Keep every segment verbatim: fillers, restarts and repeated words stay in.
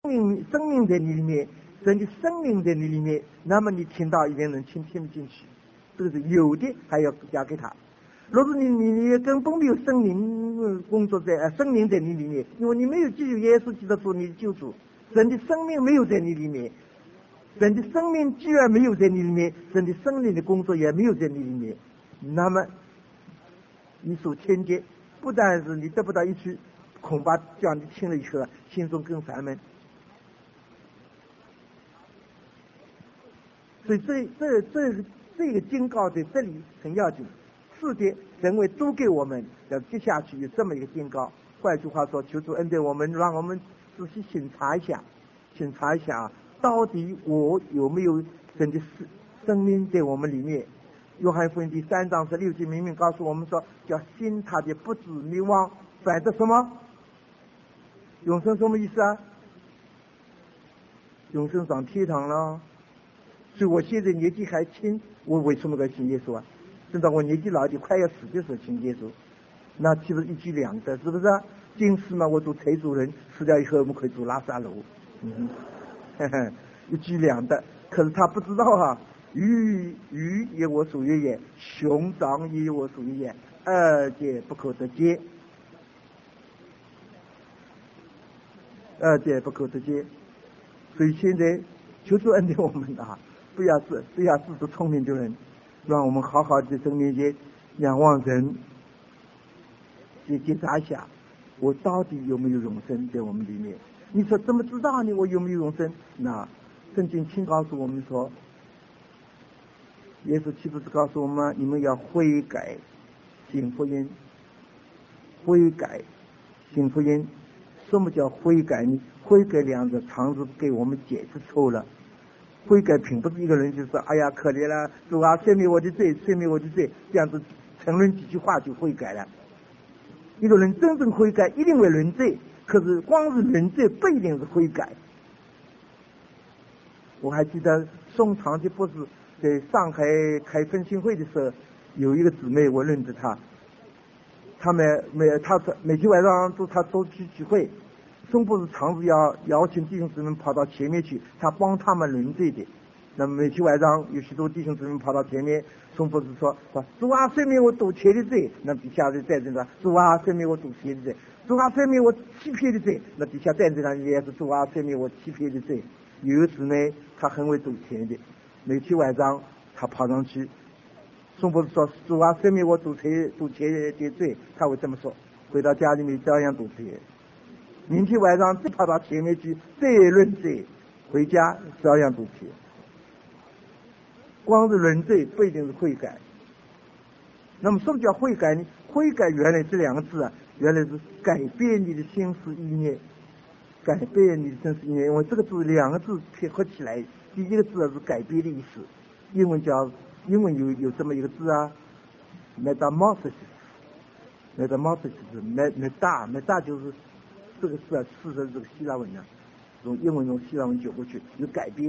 命生命在你里面，神的生命在你里面，那么你听到一点能听听不进去，这个是有的还要加给他。若是你你你根本没有圣灵工作在呃圣灵在你里面，因为你没有记住耶稣基督做你的救主，神的生命没有在你里面，神的生命既然没有在你里面，神的圣灵的工作也没有在你里面，那么你所听见不但是你得不到一句，恐怕叫你听了以后心中更烦闷。所以这这这这个警告在这里很要紧。是的，神会都给我们要接下去有这么一个警告。换句话说，求主恩待我们，让我们仔细审查一下，审查一下到底我有没有神的生命在我们里面。约翰福音第三章十六节明明告诉我们说，叫信他的不至灭亡，反正什么永生什么意思啊？永生上天堂了。所以我现在年纪还轻，我为什么该信耶稣啊？等到我年纪老一点，快要死的时候信耶稣，那岂不是一举两得？是不是、啊？今世嘛，我做财主人，死掉以后我们可以做拉萨路，嗯，呵呵，一举两得。可是他不知道啊，鱼鱼也我属于也，熊掌也我属于也，二界不可得见，二界不可得见。所以现在求主恩待我们啊！不要自不要自作聪明的人，让我们好好的神面前仰望神，去检查一下，我到底有没有永生在我们里面？你说怎么知道呢？我有没有永生？那圣经清告诉我们说，耶稣岂不是告诉我们，你们要悔改，信福音，悔改，信福音。什么叫悔改呢？悔改两个常识给我们解释错了。悔改并不是一个人就说哎呀可怜了，主啊赦免我的罪，赦免我的罪，这样子承认几句话就悔改了。一个人真正悔改一定会认罪，可是光是认罪不一定是悔改。我还记得宋长吉博士在上海开分享会的时候，有一个姊妹我认得她，他们每他每天晚上都他都去聚会，宋博士常是要邀请弟兄姊妹跑到前面去，他帮他们认罪的。那么每天晚上有许多弟兄姊妹跑到前面，宋博士说：“主啊，赦免我赌钱的罪。”那底下就在这个主啊，赦免我赌钱的罪；主啊，赦免我欺骗的罪。那底下在这上也是主啊，赦免我欺骗的罪。有一次呢，他很会赌钱的，每天晚上他跑上去。宋博士说：“主啊，赦免我赌钱赌钱的罪。”他会这么说。回到家里面照样赌钱。明天晚上再跑到前面去再认罪，回家照样赌钱。光是认罪不一定是悔改。那么什么叫悔改呢？悔改原来这两个字啊，原来是改变你的心思意念，改变你的心思意念。因为这个字两个字配合起来，第一个字是改变的意思，英文叫英文有有这么一个字啊 ，metamorphosis，metamorphosis，meta meta 就是这个字啊，是的这个希腊文呢、啊，从英文从希腊文卷过去，有改变。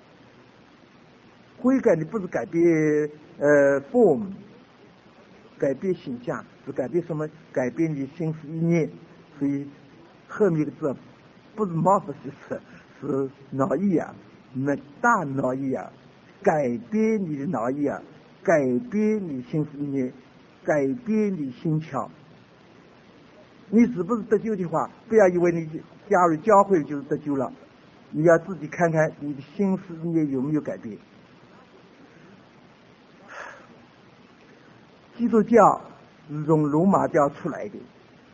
悔改你不是改变呃 form， 改变形象，是改变什么？改变你心思意念。所以后面一个字不是 morphosis， 是脑意啊，meta 脑意啊。改变你的脑意啊，改变你心思意念，改变你心窍。你是不是得救的话，不要以为你加入教会就是得救了，你要自己看看你的心思意念有没有改变。基督教是从罗马教出来的，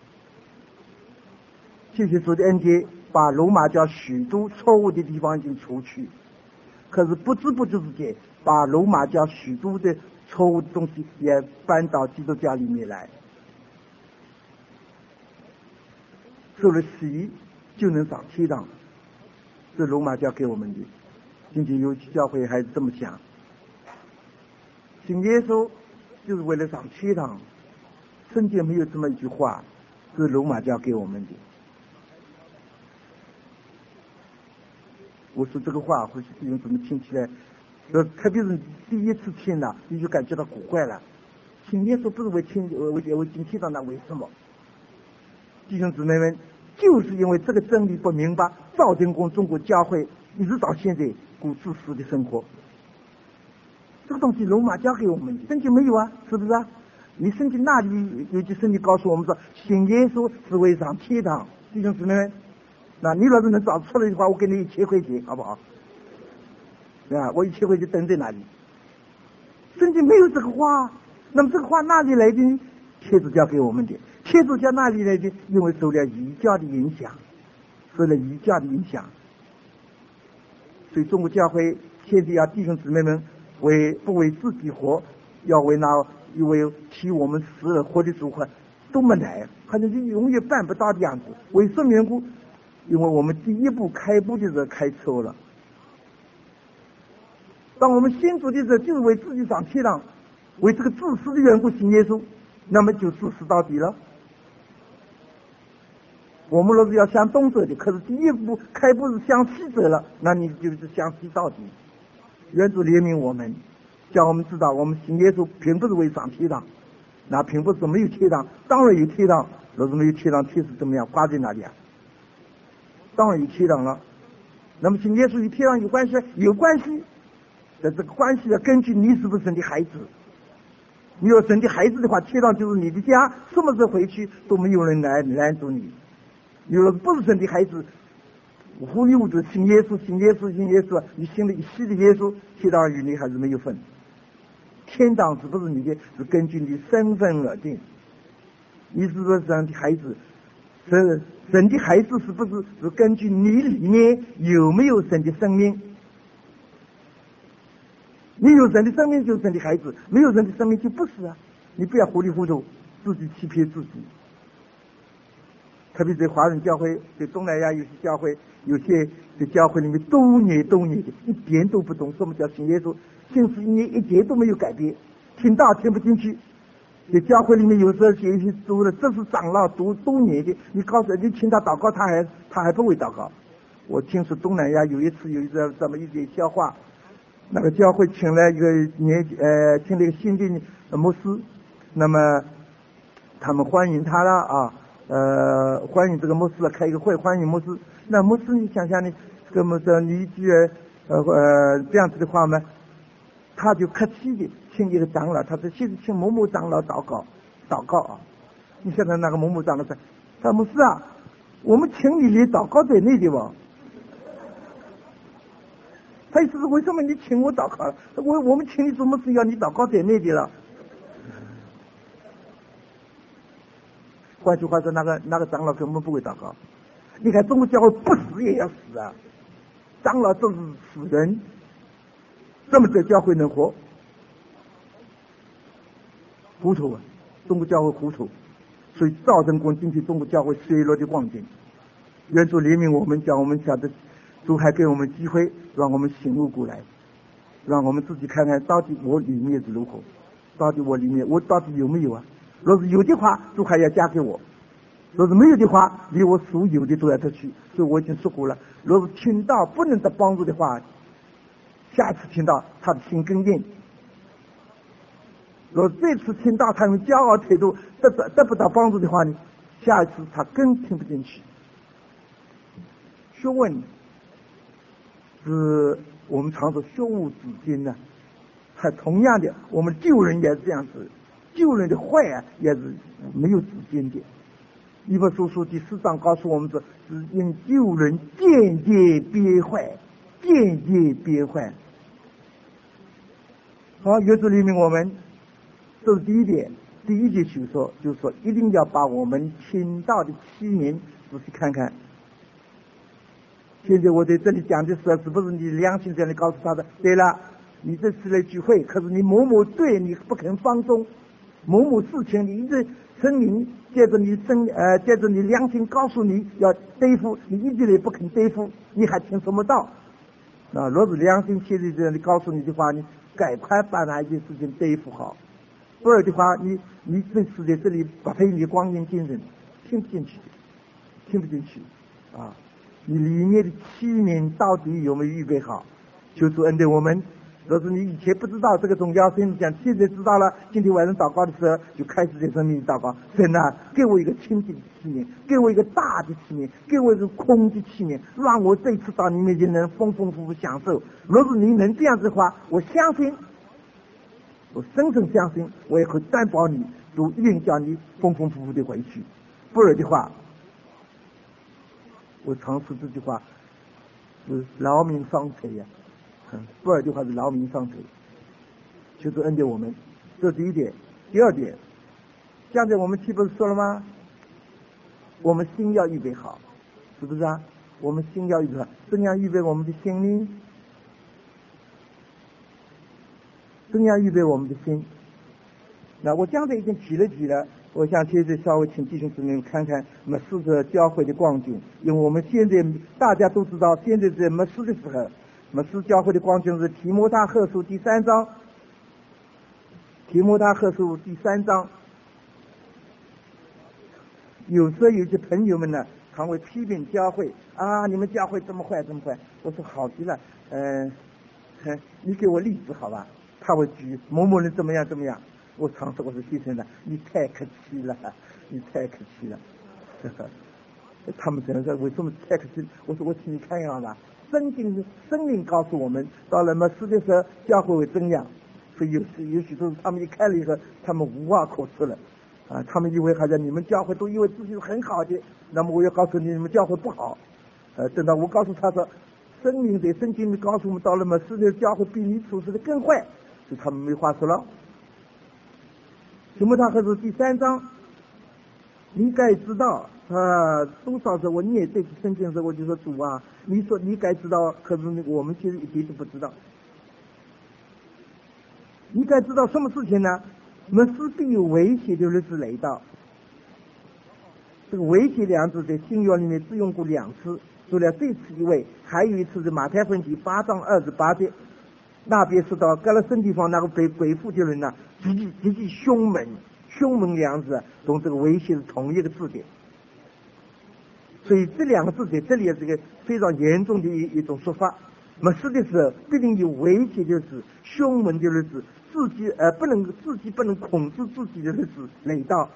谢谢主的恩典，把罗马教许多错误的地方已经除去。可是不知不觉之间，把罗马教许多的错误的东西也搬到基督教里面来。受了洗就能上天堂，这罗马教给我们的。今天有些教会还是这么想，信耶稣就是为了上天堂。圣经没有这么一句话，是罗马教给我们的。我说这个话，或许弟兄姊妹听起来，呃，特别是第一次听了，你就感觉到古怪了。信耶稣不是为听为为进天堂，那为什么？弟兄姊妹们，就是因为这个真理不明白， 造成过中国教会一直到现在过自私的生活。这个东西罗马教给我们，圣经没有啊，是不是啊？你圣经那里有句圣经告诉我们说，信耶稣是为上天堂，弟兄姊妹们，那你要是能找出来的话，我给你一千块钱，好不好？啊，我一千块钱等在那里。圣经没有这个话，那么这个话哪里来的呢？天主教给我们的。天主教哪里来的？因为受了异教的影响，受了异教的影响，所以中国教会现在要弟兄姊妹们为不为自己活，要为那一位替我们死而活的主活，多么难，好像是永远办不到的样子。为什么缘故？因为我们第一步开步的时候开错了。当我们信主的时候，就是为自己上天堂，为这个自私的缘故信耶稣，那么就自私到底了。我们若是要向东走的，可是第一步开步是向西走了，那你就是向西到底。愿主怜悯我们，叫我们知道，我们信耶稣并不是为上天堂，那并不是没有天堂，当然有天堂。若是没有天堂，天是怎么样挂在哪里啊？当然有天堂了。那么信耶稣与天堂有关系？有关系。但这个关系要根据你是不是神的孩子。你要神的孩子的话，天堂就是你的家，什么时候回去都没有人来拦住你。你若是不是神的孩子，糊里糊涂信耶稣，信耶稣，信耶稣，你信了一世的耶稣，天堂与你还是没有分。天堂是不是你的，是根据你身份而定。你是不是神的孩子？神神的孩子是不是是根据你里面有没有神的生命？你有神的生命就是神的孩子，没有神的生命就不是啊！你不要糊里糊涂，自己欺骗自己。特别在华人教会，在东南亚有些教会，有些在教会里面多年多年的，一点都不懂什么叫信耶稣，信十一年一点都没有改变，听到听不进去。在教会里面有时候有些读的，这是长老读多年的，你告诉你请他祷告，他还他还不会祷告。我听说东南亚有一次有一个这么一点笑话。那个教会请了一个年呃，请了一个新的牧师，那么他们欢迎他了啊，呃，欢迎这个牧师开一个会，欢迎牧师。那牧师，你想想你这个牧师，你一句呃呃这样子的话呢，他就客气的请一个长老，他说现在请某某长老祷告，祷告啊。你晓得那个某某长老说，他牧师啊，我们请你连祷告在内的吧？他意思是为什么你请我祷告了？我我们请你什么事要你祷告在内的了？换句话说，那个那个长老根本不会祷告。你看中国教会不死也要死啊！长老都是死人，怎么在教会能活？糊涂啊！中国教会糊涂，所以造成过今天中国教会衰落的光景。愿主怜悯我们，叫我们晓得。主还给我们机会，让我们醒悟过来，让我们自己看看到底我里面是如何，到底我里面我到底有没有啊？若是有的话，主还要加给我；若是没有的话，离我所有的都要得去。所以我已经说过了，若是听到不能得帮助的话，下次听到他的心更硬；若这次听到他用骄傲态度得得得不到帮助的话呢，下一次他更听不进去。学问是我们常说学无止境呢，还同样的，我们救人也是这样子，救人的坏啊也是没有止境的。以弗所书第四章告诉我们说，是因救人渐渐变坏，渐渐变坏。好，耶稣怜悯我们，这是第一点。第一节就说，就是说一定要把我们听到的器皿仔细看看。现在我在这里讲的时候，是不是你良心这样的告诉他的？对了，你这次来聚会，可是你某某对你不肯放松，某某事情你一直声明，接着你声呃，接着你良心告诉你要对付，你一直也不肯对付，你还听什么道？啊，若是良心现在这样的告诉你的话，你赶快把那一件事情对付好，不然的话，你你这是在这里不费你光阴精神，听不进去，听不进去啊。你里面的器皿到底有没有预备好？求主恩待我们， 若是你以前不知道这个宗教，甚至讲现在知道了，今天晚上祷告的时候就开始在生命里祷告，神啊，给我一个清净的器皿，给我一个大的器皿，给我一个空的器皿，让我这次到你面前能丰丰富富享受。若是你能这样子的话，我相信，我深深相信，我也会担保你，都一定叫你丰丰富富的回去。不然的话，我常说这句话是劳民伤财呀。嗯，不然的话是劳民伤财，就是恩给我们，这是第一点。第二点，刚才我们岂不是说了吗？我们心要预备好，是不是啊？我们心要预备好，怎样预备我们的心呢？怎样预备我们的心？那我刚才已经提了提了，我想接着稍微请弟兄姊妹们看看末世的教会的光景，因为我们现在大家都知道，现在是末世的时候。末世教会的光景是提摩太后书第三章，提摩太后书第三章。有时候有些朋友们呢，常会批评教会啊，你们教会这么坏这么坏。我说好极了，嗯、呃，你给我例子好吧？他会举某某人怎么样怎么样。我常说我说先生呢，你太客气了，你太客气了。他们只能说为什么太客气？我说我请你看样吧。圣经圣灵告诉我们，到了末世的时候，教会会怎样？所以有时有许多他们一看了以后，他们无话可说了啊！他们以为好像你们教会都以为自己是很好的，那么我要告诉你，你们教会不好。呃，等到我告诉他说，圣灵在圣经里告诉我们，到了末世的教会比你处事的更坏，所以他们没话说了。提摩太后书第三章，你该知道。啊，多少时候我念这次圣经的时候，我就说主啊，你说你该知道，可是我们其实一点都不知道。你该知道什么事情呢？末世必有危险的日子来到。这个危险两字在新约里面只用过两次，除了这次以外，还有一次是马太福音第八章二十八节，那边说到各了圣地方那个被鬼附的人呢，极其极其凶猛，凶猛两字同这个危险是同一个字典。所以这两个字在这里是个非常严重的一一种说法。末世的时候必定有危险的日子、凶猛的日子、自己呃不能自己不能控制自己的日子来到。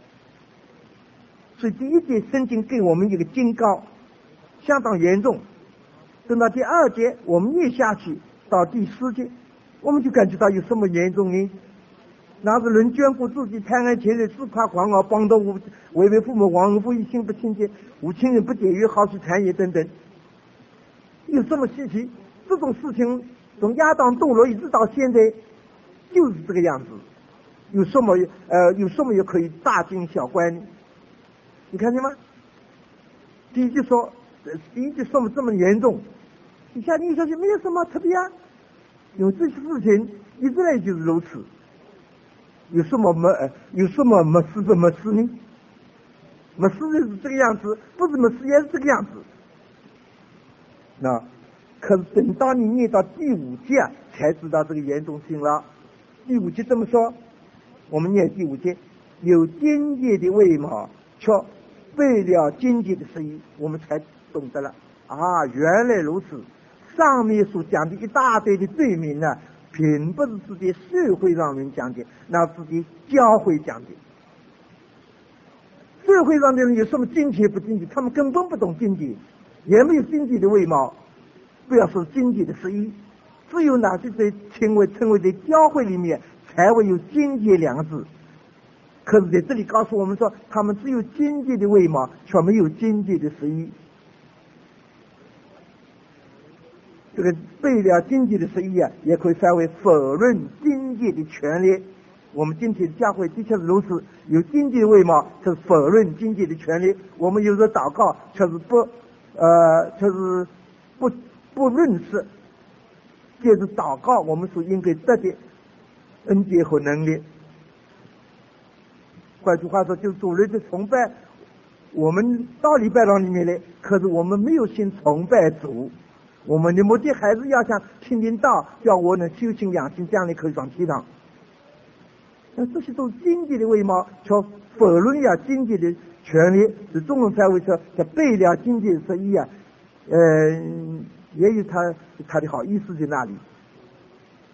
所以第一节圣经给我们一个警告，相当严重。等到第二节我们念下去到第四节，我们就感觉到有什么严重呢？那是人眷顾自己，贪爱钱财，自夸狂傲，帮到无违背父母，忘恩负义，心不清洁，无亲人不解约，好去贪业等等。有什么稀奇？这种事情从亚当堕落一直到现在就是这个样子。有什么呃有什么也可以大惊小怪呢？你看见吗？第一句说，第一句说么这么严重，底下你说是没有什么特别啊，有这些事情一直来就是如此。有什么没有什么没事不没事呢？没事是这个样子，不是没事也是这个样子。那可是等到你念到第五节才知道这个严重性了。第五节这么说，我们念第五节，有境界的外貌，却背了境界的实意，我们才懂得了啊，原来如此。上面所讲的一大堆的罪名呢，并不是自己社会上人讲的，那自己教会讲的。社会上的人有什么境界不境界？他们根本不懂境界，也没有境界的外貌，不要说境界的实意。只有那些在称为称为在教会里面才会有境界两个字。可是在这里告诉我们说，他们只有境界的外貌，却没有境界的实意。这个背了境界的实意啊，也可以算为否认境界的权利。我们今天的教会的确是如此，有境界的外貌，却是否认境界的权利。我们有时候祷告，却是不呃，却是不不认识，借着祷告我们所应该得的恩典和能力。换句话说，就主日的崇拜，我们到礼拜堂里面来，可是我们没有先崇拜主。我们的目的还是要想听听道，叫我能修行养性，将来可以上天堂。那这些都是经济的外貌，却否认了经济的权利，是中文才会说叫背了经济的实意啊。呃，也有他他的好意思在那里。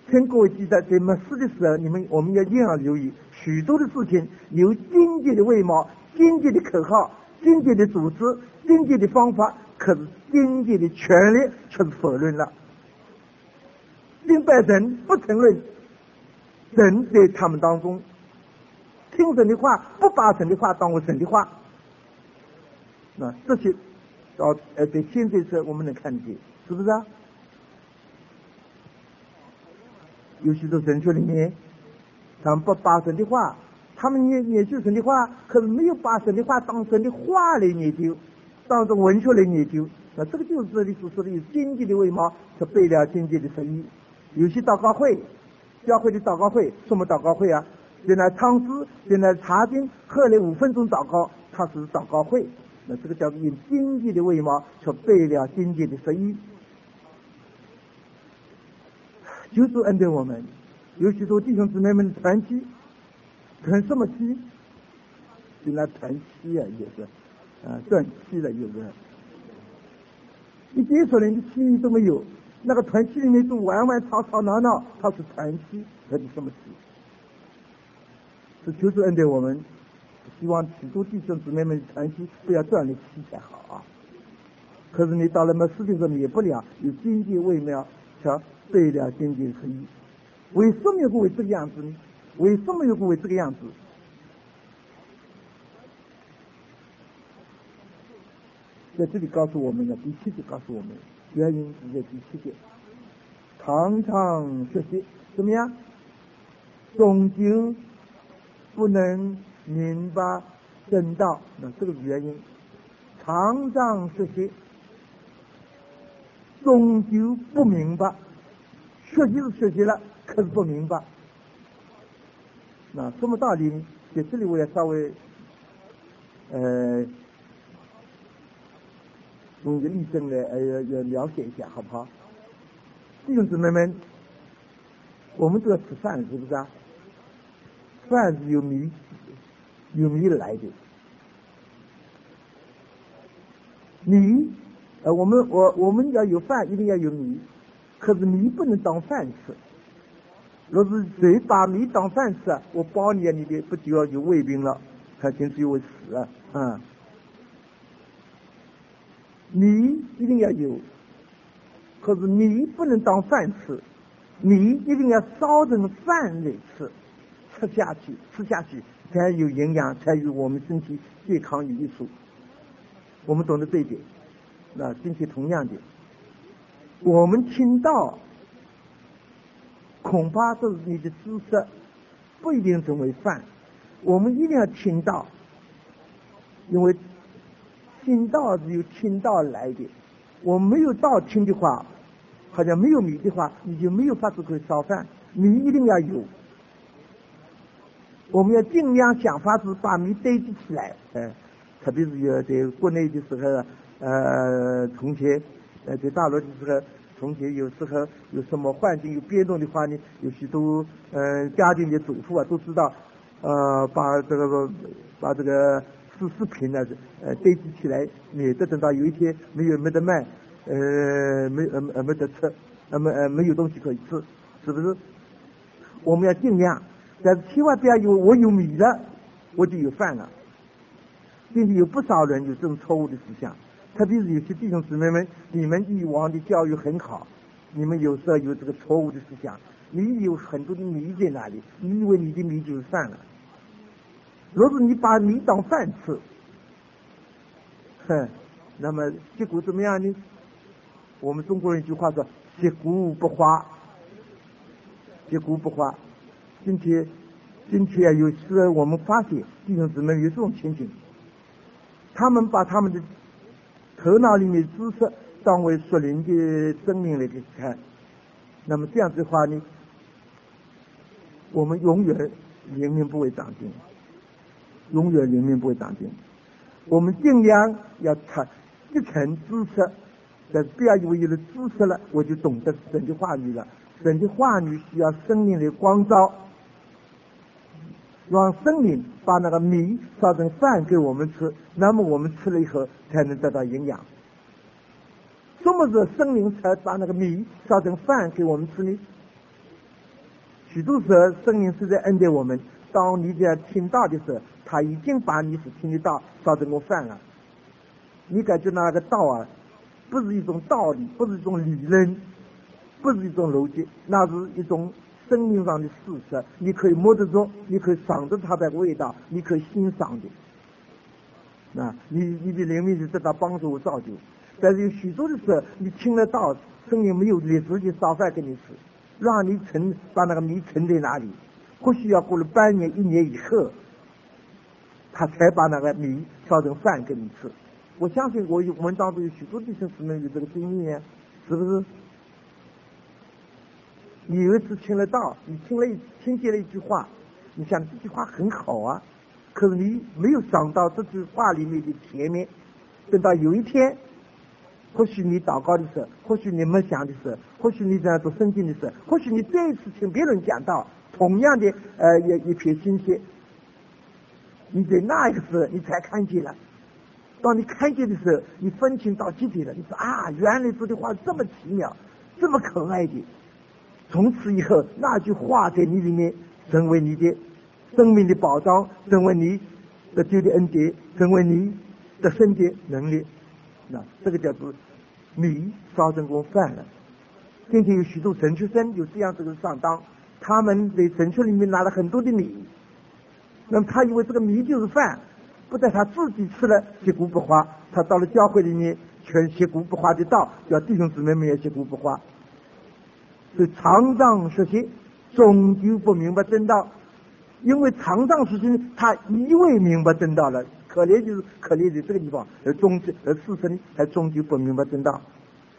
请各位记得，在末世的时候，你们我们要一定要留意，许多的事情有经济的外貌、经济的口号、经济的组织、经济的方法，可是经济的权利却是否认了。敬拜神不承认神在他们当中，听神的话不把神的话当为神的话。那这些到呃在现在时我们能看见，是不是啊？有许多神学里面，他们不把神的话，他们研研究神的话，可是没有把神的话当神的话来研究，当成文学来研究。那这个就是这里所说的有经济的外貌，是背了经济的实意。有些祷告会，教会的祷告会，什么祷告会啊？在那唱诗，在那查经，喝了五分钟祷告，它是祷告会。那这个叫做用经济的外貌，却背了经济的实意。就是恩待我们，有许多弟兄姊妹们的团契，团什么契？就那团契啊，也是啊，断契了，有个一点说连的契都没有，那个团契里面都玩玩吵吵闹闹，它是团契，那是什么契？是求主恩待我们，希望许多弟兄姊妹们的团契不要断了契才好啊。可是你到了末世的时候，你也不了有经济微妙，瞧。背了经济实意，为什么有个为这个样子呢？为什么有个为这个样子？在这里告诉我们的第七节告诉我们，原因是在第七节，常常学习怎么样？终究不能明白真道，那这个原因，常常学习，终究不明白。学习是学习了，可是不明白。那什么道理呢？在这里我也稍微呃用一个例证来呃要了解一下，好不好？弟兄姊妹们，我们都要吃饭，是不是啊？饭是由米由米来的，米呃我们我我们要有饭，一定要有米。可是米不能当饭吃，若是谁把米当饭吃啊，我保你啊，你的不就要有胃病了，还甚至于会死啊！啊，米一定要有，可是米不能当饭吃，米一定要烧成饭来吃，吃下去，吃下去才有营养，才有我们身体健康有益处。我们懂得这一点，那今天同样的。我们听到，恐怕这是你的知识，不一定成为饭。我们一定要听到，因为听到是由听到来的。我没有道听的话，好像没有米的话，你就没有法子可以烧饭。米一定要有，我们要尽量想法子把米堆积起来。呃，特别是有在国内的时候，呃，从前。呃，在大陆的时候，从前有时候有什么环境有变动的话呢，有许多呃家庭的主妇啊都知道，呃，把这个把这个食食品呢呃堆积起来，免得等到有一天没有没得卖，呃没呃呃没得吃，呃没呃没有东西可以吃，是不是？我们要尽量，但是千万不要以为我有米了，我就有饭了。并且有不少人有这种错误的思想。特别是有些弟兄姊妹们，你们以往的教育很好，你们有时候有这个错误的思想，你有很多的米在那里，你以为你的米就是饭了。如果你把米当饭吃，哼，那么结果怎么样呢？我们中国人一句话说：“结果不花，结果不花。”今天，今天有时候我们发现弟兄姊妹有这种情形，他们把他们的头脑里面知识当为属灵的真理来看，那么这样子的话呢，我们永远灵命不会长进，永远灵命不会长进。我们尽量要传一层知识，但是不要以为有了知识了，我就懂得神的话语了。神的话语需要生命的光照，让生命把那个米烧成饭给我们吃，那么我们吃了以后才能得到营养。什么时候生灵才把那个米烧成饭给我们吃呢？ 许多时候圣灵是在恩待我们，当你在听到的时候，他已经把你所听的道烧成过饭了。你感觉那个道啊，不是一种道理，不是一种理论，不是一种逻辑，那是一种生命上的事实，你可以摸得着，你可以尝得它的味道，你可以欣赏的。啊，你你的灵命是得到帮助和造就。但是有许多的时候，你听得到，圣灵没有立时就烧饭给你吃，让你存把那个米存在那里，或许要过了半年一年以后，他才把那个米烧成饭给你吃。我相信我有我们当中有许多弟兄姊妹有这个经验，是不是？你有一次听了道，你听了一听见了一句话，你想这句话很好啊，可是你没有想到这句话里面的甜蜜。等到有一天，或许你祷告的时候，或许你默想的时候，或许你在读圣经的时候，或许你再一次听别人讲道，同样的呃一一片新鲜，你在那一个时候你才看见了。当你看见的时候，你分清到具体了，你说啊，原来这句话这么奇妙，这么可爱的。从此以后，那句话在你里面成为你的生命的保障，成为你的救的恩典，成为你的生的能力。那这个叫做米烧成过饭了。今天有许多神学生有这样这个上当，他们在神学里面拿了很多的米，那么他以为这个米就是饭，不但他自己吃了学古不化，他到了教会里面全学古不化的道，叫弟兄姊妹们也学古不化。所以常常学习，终究不明白真道，因为常常学习，他以为明白真道了，可怜就是可怜在这个地方，而终究而事实呢，还终究不明白真道。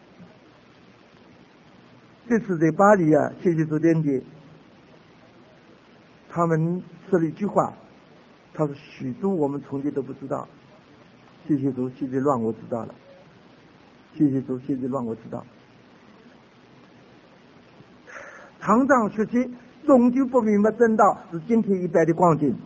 这次在巴黎啊，谢谢主典的，他们说了一句话，他说许多我们从前都不知道，谢谢主，现在让我知道了，谢谢主，现在让我知道。常常学习，终究不明白真道，是今天一般的光景。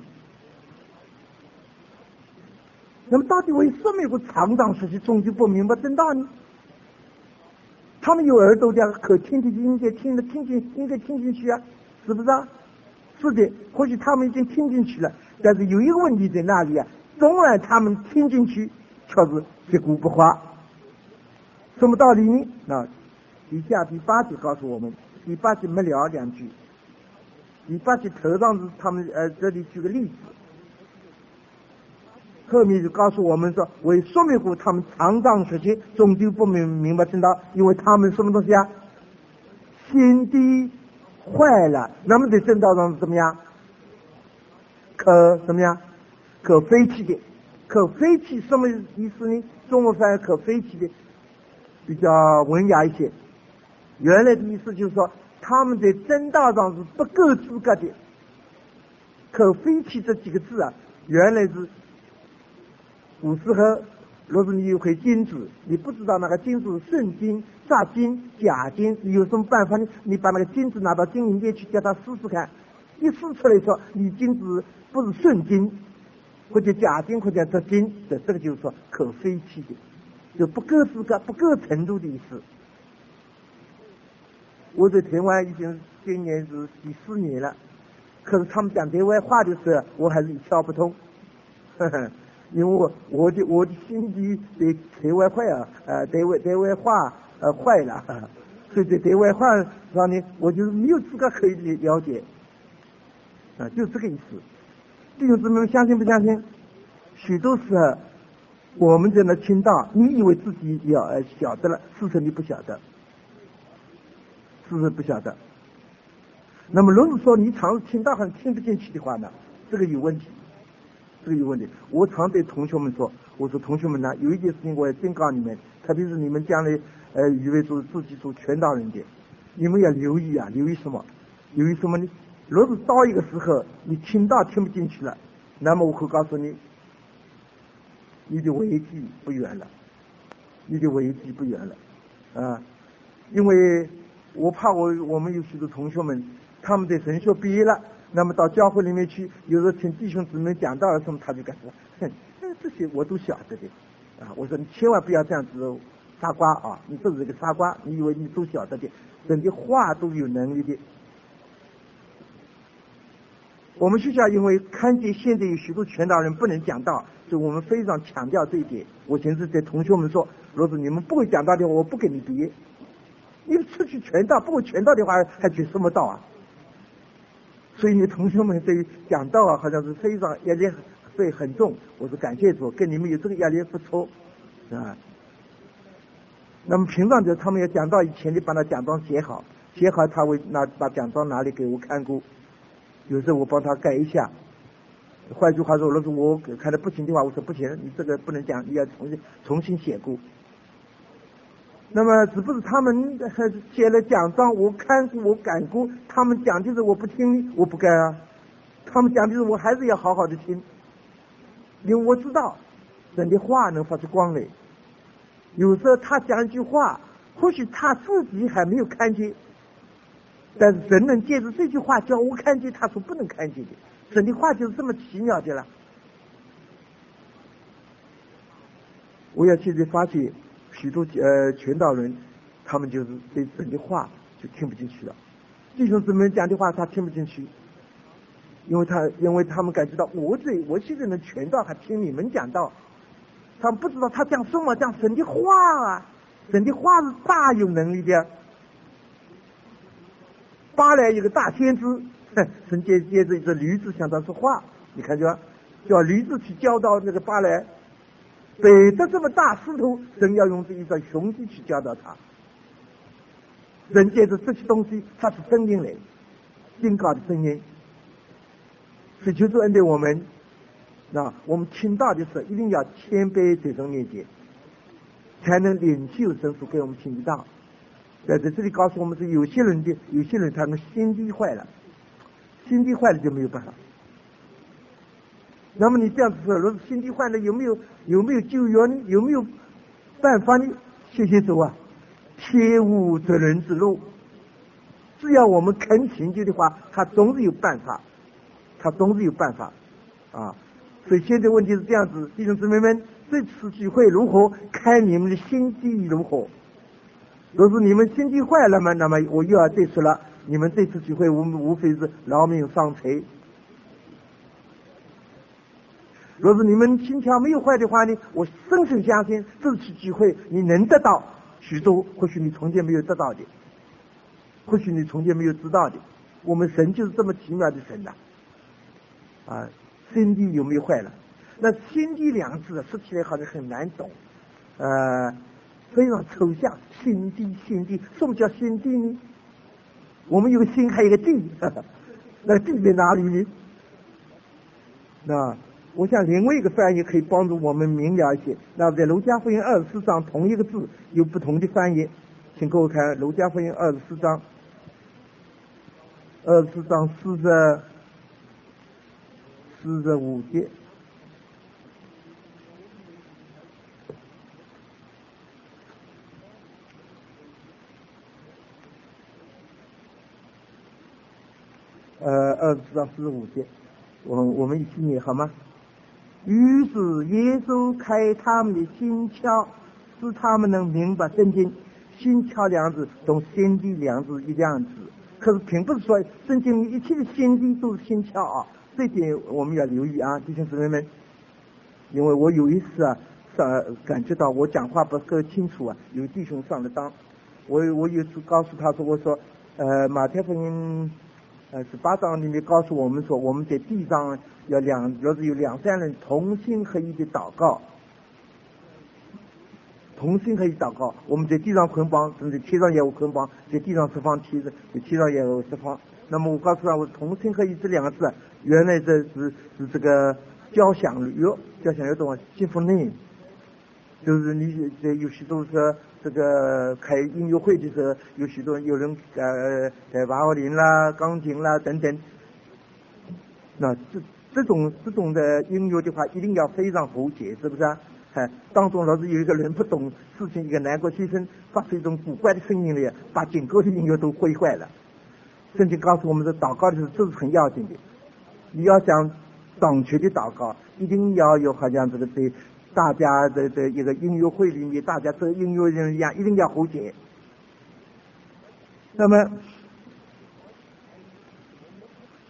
那么，到底为什么有个常常学习，终究不明白真道呢？他们有耳朵的，可听听应该听的听进，应该听进去啊，是不是啊？是的，或许他们已经听进去了，但是有一个问题在那里啊，纵然他们听进去，却是结果不化。什么道理呢？那以下第八节告诉我们。第八节没聊两句，第八节头上是他们呃这里举个例子，后面就告诉我们说，为说明过他们常常学习，终究不明明白真道，因为他们什么东西啊，心地坏了，那么在正道上是怎么样？可怎么样？可废弃的，可废弃什么意思呢？中文翻译可废弃的比较文雅一些。原来的意思就是说，他们在真道上是不够资格的。可废弃这几个字啊，原来是古时候，若是你有块金子，你不知道那个金子是圣金、假金、假金，你有什么办法呢？你把那个金子拿到金银店去，叫他试试看，一试出来说，你金子不是顺金，或者假金，或者假金，这这个就是说可废弃的，就不够资格、不够程度的意思。我在台湾已经今年是第四年了，可是他们讲台湾话的时候，我还是一窍不通，呵呵，因为我我的我的心地对台湾话啊，呃，台湾台湾话呃坏了，呵呵，所以在台湾话上呢，我就是没有资格可以了解，啊，就这个意思。弟兄姊妹们相信不相信？许多时候我们在那听到，你以为自己要呃晓得了，事实你不晓得。是不是不晓得？那么，如果说你常听到很听不进去的话呢，这个有问题，这个有问题。我常对同学们说，我说同学们呢，有一件事情我要警告你们，特别是你们将来呃以为做自己做传道人的，你们要留意啊，留意什么？留意什么呢？如果到一个时候你听到听不进去了，那么我会告诉你，你的危机不远了，你的危机不远了啊，因为。我怕我我们有许多同学们，他们在神学毕业了，那么到教会里面去，有时候听弟兄姊妹讲道什么，他就感觉，哼，这些我都晓得的，啊，我说你千万不要这样子傻瓜啊，你这是个傻瓜，你以为你都晓得的，人的话都有能力的， 我们学校因为看见现在有许多传道人不能讲道，所以我们非常强调这一点。我现在对同学们说，如果你们不会讲道的话，我不给你毕业。你出去传道，不会传道的话，还举什么道啊？所以你同学们对于讲道啊，好像是非常压力会很重。我说感谢主，跟你们有这个压力不错啊。那么平常就他们要讲道以前，就把那奖状写好，写好他会拿把奖状拿来给我看过，有时候我帮他改一下。换句话说，如果我看的不行的话，我说不行，你这个不能讲，你要重新重新写过。那么只不是他们写了奖状，我看过我改过，他们讲的是我不听，我不改啊。他们讲的是我还是要好好的听，因为我知道人的话能发出光来。有时候他讲一句话，或许他自己还没有看见，但是神能借着这句话叫我看见他所不能看见的。神的话就是这么奇妙的了。我要现在发现许多呃传道人，他们就是对神的话就听不进去了。弟兄姊妹讲的话他听不进去，因为他因为他们感觉到我这我现在能传道还听你们讲道，他们不知道他讲什么，讲神的话啊，神的话是大有能力的。巴来有个大先知，神接接着一只驴子向他说话，你看见吧？叫驴子去教导那个巴来，北的这么大石头，神要用这一只雄鸡去教导他。人借着这些东西，它是声音来，警告的声音。所以就是恩对我们，那我们听到的时候，一定要谦卑在神面前，才能领受神所给我们听得到。在在这里告诉我们是有些人的，有些人他们心地坏了，心地坏了就没有办法。那么你这样子说，如果心地坏了，有没有有没有救援呢？有没有办法呢？谢谢主啊！天无绝人之路，只要我们肯寻求的话，他总是有办法，他总是有办法啊！所以现在问题是这样子，弟兄姊妹们，这次聚会如何？看你们的心地如何。若是你们心地坏了嘛，那么我又要再说了，你们这次聚会无无非是劳命伤财。若是你们心肠没有坏的话呢，我深深相信这次聚会你能得到许多，或许你从前没有得到的，或许你从前没有知道的。我们神就是这么奇妙的神呐！啊，心地有没有坏了？那心地两字说起来好像很难懂，呃。非常抽象，心地心地，什么叫心地呢？我们有个心，还有个地，呵呵，那地在哪里呢？那我想另外一个翻译可以帮助我们明了一些。那在路加福音二十四章同一个字有不同的翻译，请各位看路加福音二十四章，二十四章四十四十五节。呃，二十四到四十五节，我我们一起念好吗？于是耶稣开他们的心窍，使他们能明白圣经。心窍两字同心地两字一样字，可是并不是说圣经里一切的心地都是心窍啊，这点我们要留意啊，弟兄姊妹们。因为我有一次啊，上感觉到我讲话不够清楚啊，有弟兄上了当，我我有一次告诉他说，我说呃马太福音。呃，十八章里面告诉我们说，我们在地上要两，要是有两三人同心合意的祷告，同心合意祷告，我们在地上捆绑，甚至天上也有捆绑，在地上释放，天在天上也有释放。那么我告诉他，我同心合意这两个字，原来这是是这个交响乐，交响乐懂吗？幸福内，就是你这有许多是这个开音乐会的时候，有许多有人呃在瓦奥林啦、钢琴啦等等，那这这种这种的音乐的话，一定要非常和谐，是不是啊？哎，当中老是有一个人不懂事情，一个南国先生发出一种古怪的声音来，把整个的音乐都毁坏了。圣经告诉我们说，祷告的时候这是很要紧的。你要想正确的祷告，一定要有好像这个对。大家的的一个音乐会里面，大家这音乐人一样，一定要和谐。那么，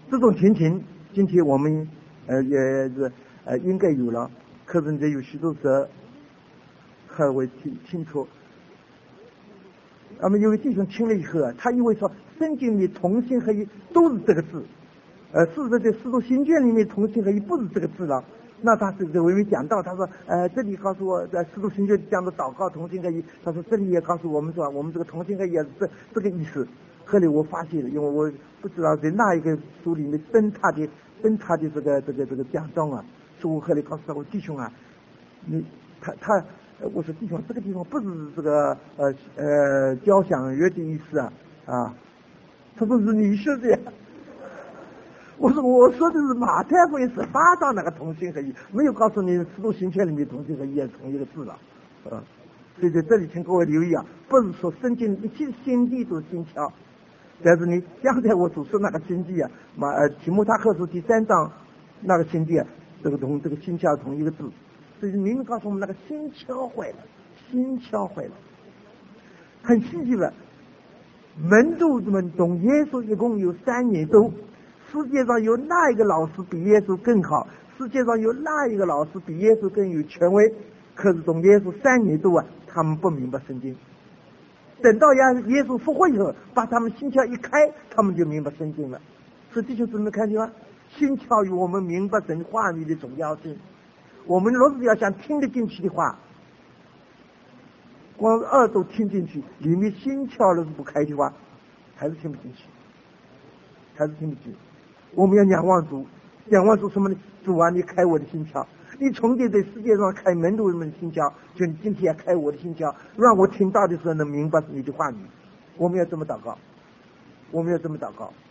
这种情形，今天我们呃也是呃应该有了，可是这有许多时候还未清清楚。那么有位弟兄听了以后啊，他以为说圣经里同心合一都是这个字，呃，事实在《使徒行传》里面同心合一不是这个字了。那他是这微微讲到，他说，呃，这里告诉我，在《使徒行传》讲的祷告同心合一，他说这里也告诉我们说，我们这个同心合一也是这这个意思。后来我发现了，因为我不知道在哪一个书里面登他的登他的这个这个这个讲章啊，所以我后来告诉他我弟兄啊，你他他。我说弟兄，这个地方不是这个呃呃交响乐的意思啊啊，他说是你说的呀。我说我说的是马太福音十八章那个同心合一，没有告诉你《使徒行传》里面同心合一也是同一个字了，啊，所以在这里请各位留意啊，不是说圣经一切心地都是心窍，但是你刚才我所说那个心地啊，马呃提摩太后书第三章那个心地啊，这个同这个心窍同一个字。所以明明告诉我们那个心敲坏了，心敲坏了，很稀奇的。门徒们懂耶稣一共有三年多，世界上有哪一个老师比耶稣更好？世界上有哪一个老师比耶稣更有权威？可是懂耶稣三年多啊，他们不明白圣经。等到耶耶稣复活以后，把他们心窍一开，他们就明白圣经了。所以弟兄姊妹看见吗？心窍与我们明白神话语的重要性。我们若是要想听得进去的话，光耳朵听进去，里面心窍若是不开的话，还是听不进去，还是听不进去。我们要仰望主，仰望主什么呢？主啊，你开我的心窍，你从前在世界上开门徒们的心窍，就你今天要开我的心窍，让我听到的时候能明白你的话语。我们要这么祷告，我们要这么祷告。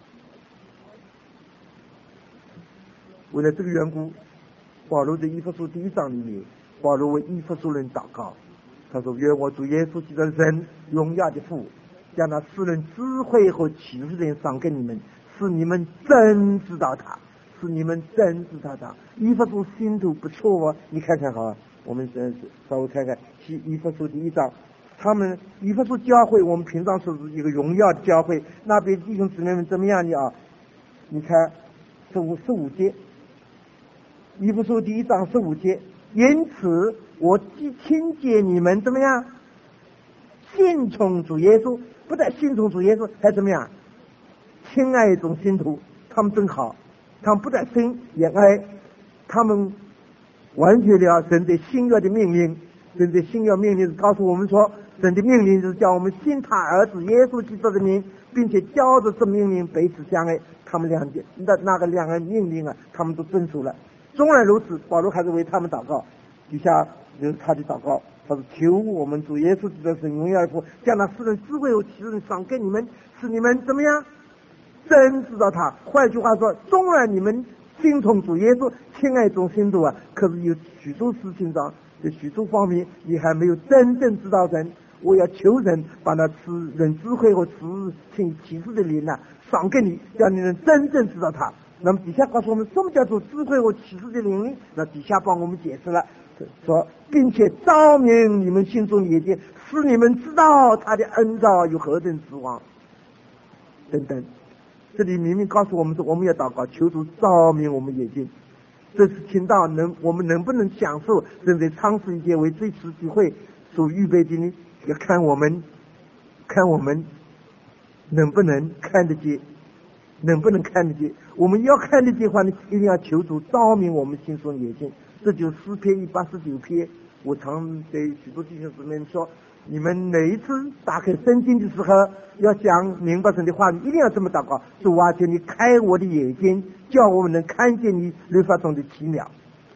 为了这个缘故，保罗在以弗所第一章里面，保罗为以弗所人祷告，他说：愿我主耶稣基督的神荣耀的父，将那世人智慧和启示的人赏给你们，使你们真知道他，使你们真知道他。以弗所信徒不错哦，你看看好，我们稍微看看以弗所第一章，他们以弗所教会，我们平常说是一个荣耀的教会，那边弟兄姊妹们怎么样的啊？你看十五十五节。以弗所第一章十五节，因此我既亲见你们怎么样，信从主耶稣，不但信从主耶稣，还怎么样，亲爱一种信徒，他们真好，他们不但信也爱，他们完全了神的新约的命令。神的新约命令是告诉我们说，神的命令是叫我们信他儿子耶稣基督的名，并且照着这命令彼此相爱。他们两那那个两个命令啊，他们都遵守了。纵然如此，保罗还是为他们祷告。底下就是他的祷告，他说：求我们主耶稣基督神荣耀的父，将那世人智慧和启示赏给你们，使你们怎么样，真知道他。换句话说，纵然你们信从主耶稣，亲爱众信徒啊，可是有许多事情上，在许多方面，你还没有真正知道神。我要求人把那赐人智慧和赐请启示的灵啊赏给你，让你能真正知道他。那么底下告诉我们什么叫做智慧和启示的灵力？那底下帮我们解释了，说并且照明你们心中的眼睛，使你们知道他的恩召有何等指望等等。这里明明告诉我们说，我们要祷告，求主照明我们眼睛。这是听到能我们能不能享受人在长世界为最迟机会所预备的呢？要看我们看我们能不能看得见，能不能看得见。我们要看得见的话呢，一定要求主照明我们心中眼睛。这就是诗篇一百十九篇，我常对许多弟兄姊妹说，你们每一次打开圣经的时候，要讲明白神的话，你一定要这么祷告：主啊，求你开我的眼睛，叫我们能看见你律法中的奇妙。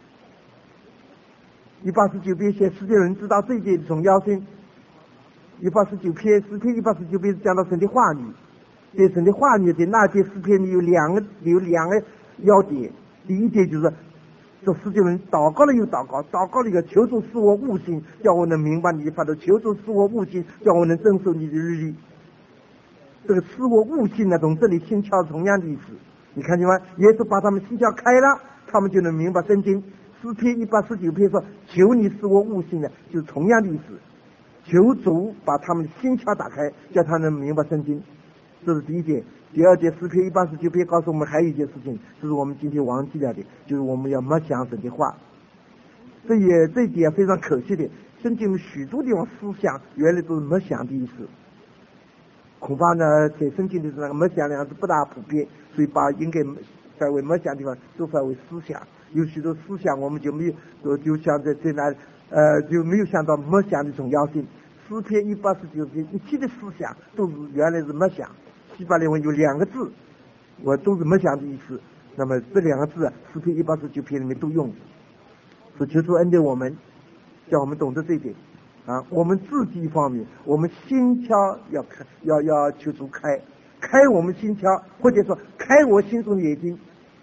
一百十九篇写世界人知道这一点的重要性。一百十九篇诗篇一百十九篇是讲到神的话语，对神的话语的那些诗篇里有两个有两个要点。第一点就是这世界人祷告了又祷告，祷告了又求主使我悟性，叫我能明白你的法度；求主使我悟性，叫我能遵守你的律例。这个使我悟性呢，从这里心窍同样的意思。你看见吗？耶稣把他们心窍开了，他们就能明白圣经。诗篇一百十九篇说：求你使我悟性呢，就是同样的意思。求主把他们的心窍打开，叫他能明白圣经。 这是第一点。第二点，诗篇一百十九篇告诉我们还有一件事情，这是我们今天忘记了的，就是我们要默想神的话。这也这一点非常可惜的，圣经许多地方思想原来都是默想的意思，恐怕呢在圣经的那个默想两字不大普遍，所以把应该翻为默想的地方都翻为思想。有许多思想我们就没有就想在在那呃就没有想到默想的重要性。诗篇一百十九篇一切的思想都是原来是默想。希伯来文有两个字，我都是默想的意思。那么这两个字啊，诗篇一百十九篇里面都用。是求主恩待我们，叫我们懂得这一点啊。我们自己一方面，我们心窍要开，要要求主开，开我们心窍，或者说开我心中的眼睛，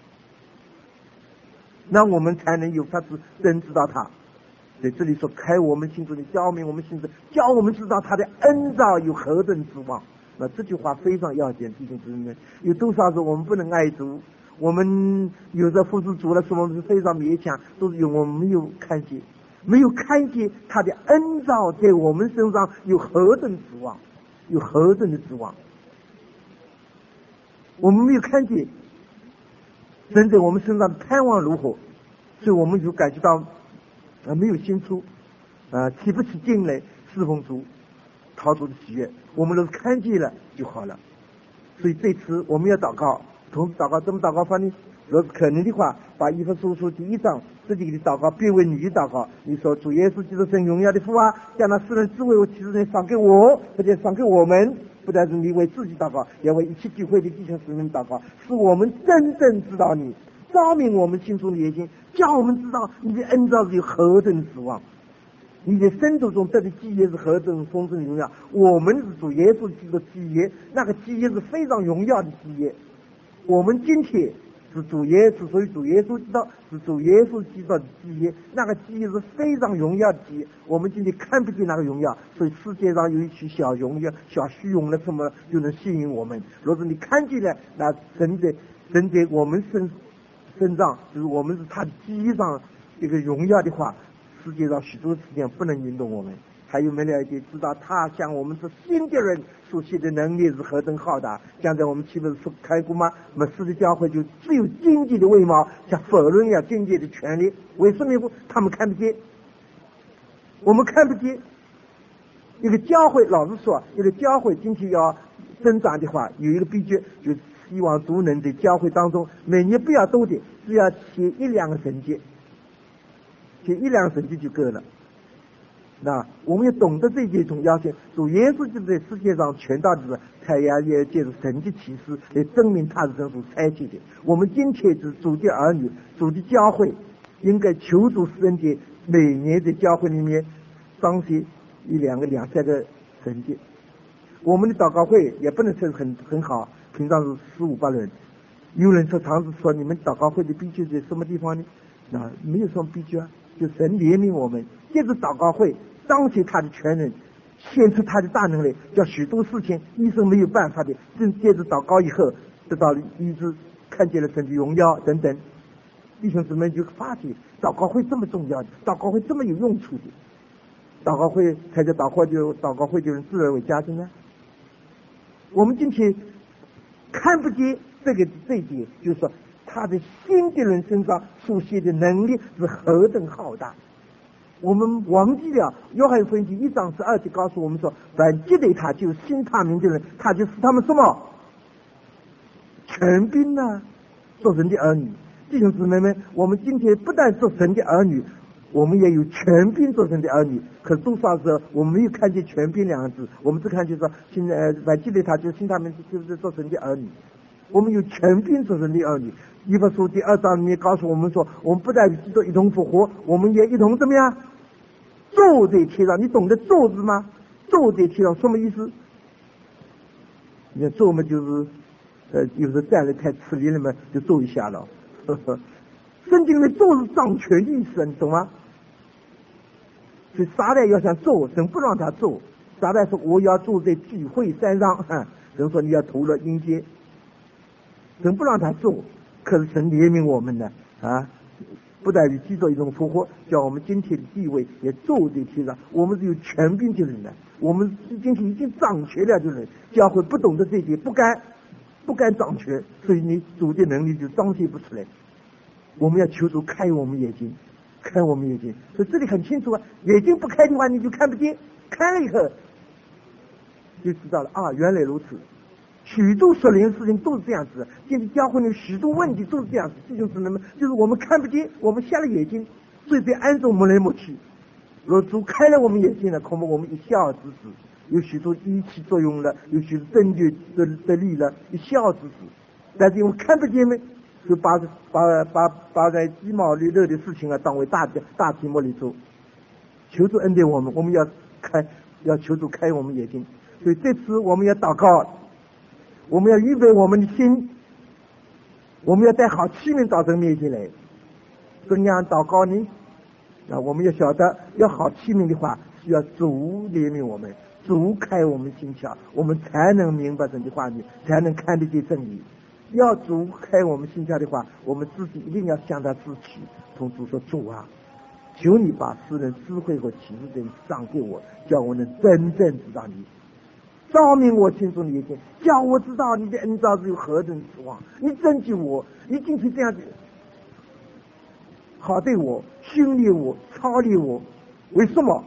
那我们才能有法子真知道他。在这里说开我们心中的，教明我们心中，教我们知道他的恩召有何等之望。那这句话非常要紧，弟兄姊妹，有多少时我们不能爱主，我们有时候服侍主的时候我们是非常勉强，都是因为我们没有看见，没有看见他的恩召在我们身上有何等指望，有何等的指望，我们没有看见神在我们身上盼望如何，所以我们就感觉到啊没有心出啊提不起劲来侍奉主，讨主的喜悦。我们都是看见了就好了。所以这次我们要祷告，同时祷告，怎么祷告法呢？若是可能的话，把以弗所书第一章这几个的祷告变为你的祷告。你说主耶稣基督神荣耀的父啊，将那世人智慧和启示人赏给我，而且赏给我们，不但是你为自己祷告，也为一切聚会的弟兄姊妹祷告，使我们真正知道你，照明我们心中的眼睛，叫我们知道你的恩召是有何等指望，你在深度中得的基业是何等丰盛的荣耀。我们是主耶稣基督的基业，那个基业是非常荣耀的基业。我们今天是主耶稣，所以主耶稣知道是主耶稣基督的基业，那个基业是非常荣耀的基业。我们今天看不见那个荣耀，所以世界上有一群小荣耀、小虚荣的什么就能吸引我们。若是你看见了，那神在神在我们身身上，就是我们是他的基业上一个荣耀的话，世界上许多事情不能引动我们。还有没了解知道他向我们这新的人所写的能力是何等浩大。将在我们岂不是说开过吗？末世的教会就只有经济的威貌，像否认了经济的权利。为什么他们看不见？我们看不见。一个教会，老实说，一个教会今天要增长的话，有一个秘诀，就是希望都能在教会当中每年不要多的，只要写一两个神迹，写一两个神迹就够了。那我们要懂得这些重要性。主耶稣就在世界上传道的时候，他也也借着神迹启示来证明他是神所差遣的。我们今天是主的儿女，主的教会，应该求主圣洁，每年在教会里面彰显一两个、两三个神迹。我们的祷告会也不能说很很好，平常是四五百人。有人说常常说你们祷告会的秘诀在什么地方呢？那没有什么秘诀啊，就神怜悯我们，借着祷告会彰显他的全能，显出他的大能力，叫许多事情医生没有办法的，正借着祷告以后得到了医治，看见了神的荣耀等等。弟兄姊妹就发现祷告会这么重要的，祷告会这么有用处的。祷告会才叫祷告就祷告会就能自然为加增呢。我们今天看不见这个这一点，就是说他的新的人身上所显的能力是何等浩大。我们忘记了约翰福音第一章十二节告诉我们说，凡接待他就信他名的人，他就使他们什么权柄呢？做神的儿女。弟兄姊妹们，我们今天不但做神的儿女，我们也有权柄做神的儿女。可是多少时候我们没有看见权柄两个字，我们只看见说现在凡接待他就信他名，就是做神的儿女。我们有权柄做神的儿女。以弗所第二章里面告诉我们说，我们不但与基督一同复活，我们也一同怎么样坐在天上。你懂得坐字吗？坐在天上什么意思？你看坐嘛，就是呃，有时候站得太吃力了嘛，就坐一下了。呵呵，圣经里坐是掌权的意思，你懂吗？所以撒旦要想坐，神不让他坐。撒旦说我要坐在聚会山上，哈，神说你要投了阴间，神不让他坐。可是神怜悯我们呢啊， 不但于基督一种复活，叫我们今天的地位也坐在天上。我们是有权柄的人了，我们今天已经掌权了的人。教会不懂得这一点，不敢不敢掌权，所以你主的能力就彰显不出来。我们要求主开我们眼睛，开我们眼睛。所以这里很清楚啊，眼睛不开的话，你就看不见；开了以后，就知道了啊，原来如此。许多属灵的事情都是这样子的，现在教会里许多问题都是这样子，这就是什么？就是我们看不见，我们瞎了眼睛，所以被安中摸来摸去。若主开了我们眼睛了，恐怕我们一笑而之死。有许多仪器作用了，有许多证据的得力了，一笑而之死。但是因为看不见呢，就把把把把在鸡毛驴肉的事情啊当为大大题目里做。求主恩典我们，我们要开，要求主开我们眼睛。所以这次我们要祷告。我们要预备我们的心，我们要带好器皿到神面前来。怎样祷告呢？啊，我们要晓得，要好器皿的话，需要主怜悯我们，主开我们心窍，我们才能明白神的话语，才能看得见真理。要主开我们心窍的话，我们自己一定要向他支取，同主说：主啊，求你把私人智慧和启示的赏给我，叫我能真正知道你。照明我心中的眼睛，叫我知道你的恩召是有何等指望。你拯救我，你今天这样子好对我，训练我，操练我。为什么？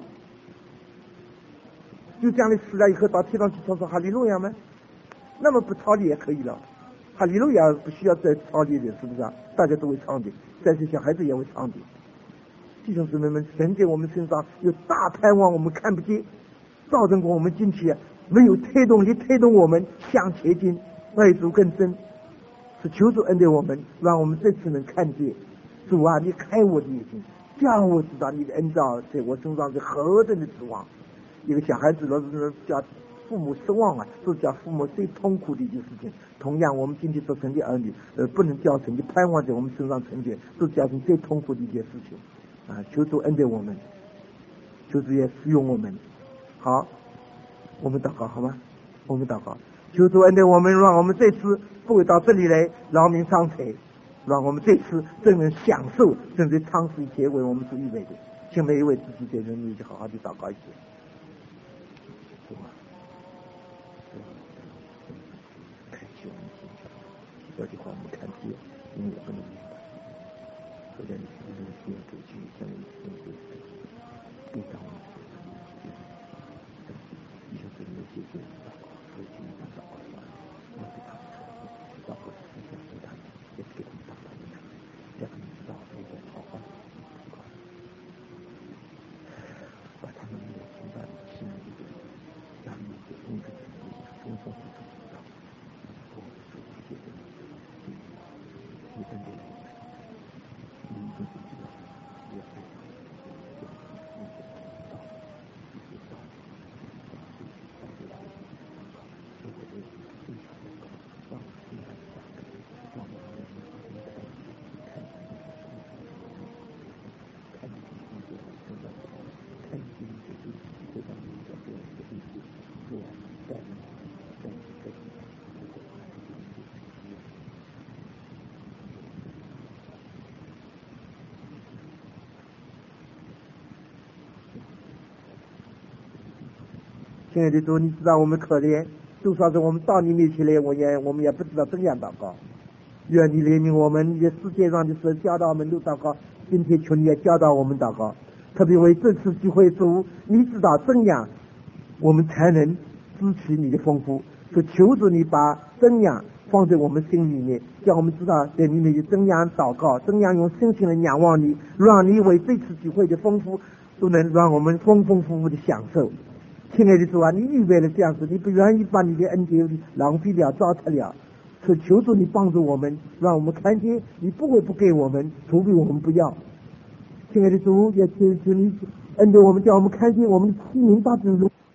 就这样的死了以后到天上去唱说哈利路亚吗？那么不操练也可以了。哈利路亚不需要再操练的，是不是啊？大家都会唱的，但是小孩子也会唱的。弟兄姊妹们，神在我们身上有大盼望，我们看不见，造成过我们进去没有推动力，推动我们向前进，爱主更深。是求主恩典我们，让我们这次能看见。主啊，你开我的眼睛，叫我知道你的恩召在我身上是何等的指望。一个小孩子若是叫父母失望啊，是叫父母最痛苦的一件事情。同样，我们今天做神的儿女，呃，不能叫神的盼望在我们身上成全，是叫成最痛苦的一件事情。啊，求主恩典我们，求主也使用我们。好，我们祷告好吗？我们祷告，求主恩典我们，让我们这次不会到这里来劳民伤财，让我们这次真能享受正在尝试一切为我们所预备的。请每一位自己在人里就好好的祷告一些。是吧？开启我们心窍，有的话我们看不见，因为不能明白。所以你不能先走去，向你先走去，引导我们。你就只能谢谢你祷告，所以请你祷告吧。我给他们说，祷告是分享给他们，也给他们祷告给他们，让他们知道我在好好的祷告，把他们的从那里心里的，让你的工作成为丰丰富富的。我们说谢谢你，你真的有我们，你一定是知道，也会有你的道，一些道理。亲爱的主，你知道我们可怜，就算是我们到你面前来，我也我们也不知道怎样祷告。愿你怜悯我们，你在世界上的事教导我们都祷告，今天求你也教导我们祷告。特别为这次聚会，主，你知道怎样我们才能支取你的丰富，就求主你把怎样放在我们心里面，叫我们知道在你面前怎样祷告，怎样用深情的仰望你，让你为这次聚会的丰富都能让我们丰丰富富的享受。亲爱的主啊，你预备了这样子，你不愿意把你的恩典浪费了、糟蹋了，所以求主你帮助我们，让我们看见你不会不给我们，除非我们不要。亲爱的主，也求求你恩典我们，叫我们看见我们的器皿大之中。